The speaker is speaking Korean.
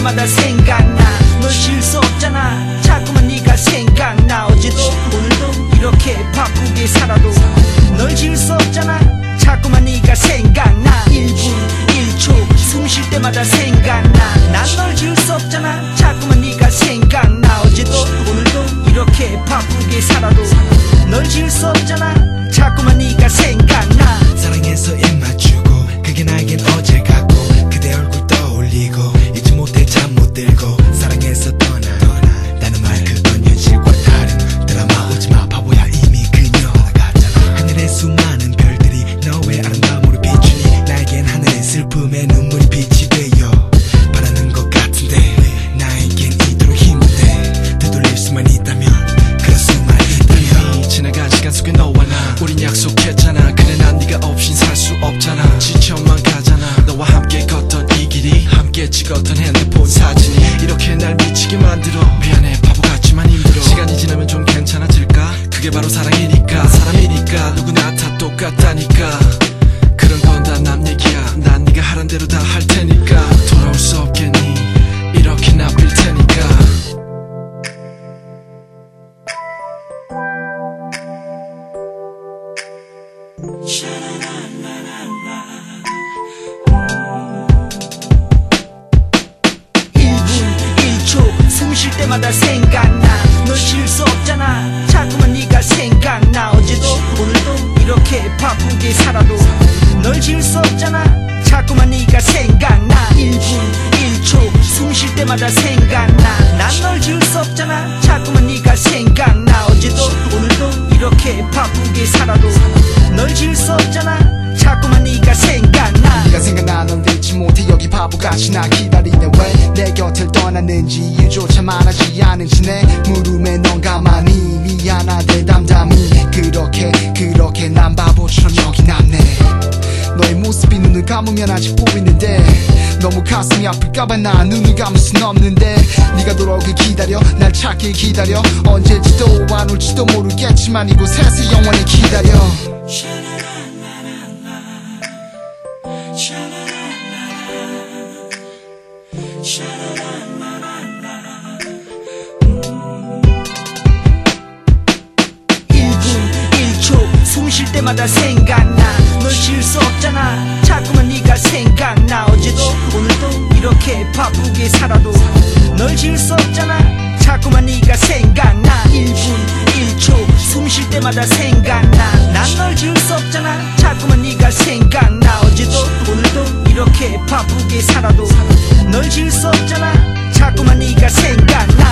때마다 생각나. 널 지울 수 없잖아. 자꾸만 네가 생각나. 어제도 오늘도 이렇게 바쁘게 살아도 널 지울 수 없잖아. 자꾸만 네가 생각나. 1분 1초 숨 쉴 때마다 생각나. 난 널 지울 수 없잖아. 자꾸만 네가 생각나. 어제도 오늘도 이렇게 바쁘게 살아도 널 지울 수 없잖아. 자꾸만 네가 생각나. 사랑해서 입 맞추고 그게 나에겐 어제 같고 그대 얼굴 떠올리고 잊지 못해 잠 못 들고 사랑해서 떠나 나는 말 그건 현실과 다른 드라마 오지마 바보야 이미 그녀 나갔잖아. 하늘의 수많은 별들이 너의 아름다움으로 비추니 나에겐 하늘의 슬픔에 눈물이 빛이 되어 바라는 것 같은데 나에겐 이토록 힘든데 되돌릴 수만 있다면 그럴 수만 있다면 지나간 시간 속에 너와 나 우린 약속했잖아. 그래 난 네가 없인 살 수 없잖아. 지쳐만 가잖아. 너와 함께 걷던 이 길이 함께 찍었던 핸드폰 사진이 이렇게 날 미치게 만들어. 미안해 바보 같지만 힘들어. 시간이 지나면 좀 괜찮아질까? 그게 바로 사랑이니까. 사람이니까 누구나 다 똑같다니까. 그런 건 다 남 얘기야. 난 네가 하란 대로 다 할 테니까. 돌아올 수 없겠니? 이렇게 나 빌 테니까. 쉴 때마다 생각나. 널 지울 수 없잖아. 자꾸만 네가 생각나. 어제도 오늘도 이렇게 바쁘게 살아도 널 지울 수 없잖아. 자꾸만 네가 생각나. 1분 1초 숨 쉴 때마다 생각나. 난 널 지울 수 없잖아. 자꾸만 네가 생각나. 어제도 오늘도 이렇게 바쁘게 살아도 널 지울 수 없잖아. 자꾸만 네가 생각나. 네가 생각나. 넌 듣지 못해 여기 바보같이 나 기다리네. 왜 내 곁을 떠났는지 이유조차 말하지 않은지 내 물음에 넌 가만히 미안하대 담담히 그렇게 난 바보처럼 여기 남네. 너의 모습이 눈을 감으면 아직 보이는데 너무 가슴이 아플까봐 나 눈을 감을 순 없는데 네가 돌아오길 기다려. 날 찾길 기다려. 언제지도 안 올지도 모르겠지만 이곳에서 영원히 기다려. 1분 1초 숨 쉴 때마다 생각나. 널 지울 수 없잖아. 자꾸만 네가 생각나. 어제도 오늘도 이렇게 바쁘게 살아도 널 지울 수 없잖아. 자꾸만 네가 생각나. 1분 1초 숨 쉴 때마다 생각나. 난 널 지울 수 없잖아. 자꾸만 네가 생각나. 어제도 오늘도 이렇게 바쁘게 살아도 널 지울 수 없잖아. 자꾸만 네가 생각나.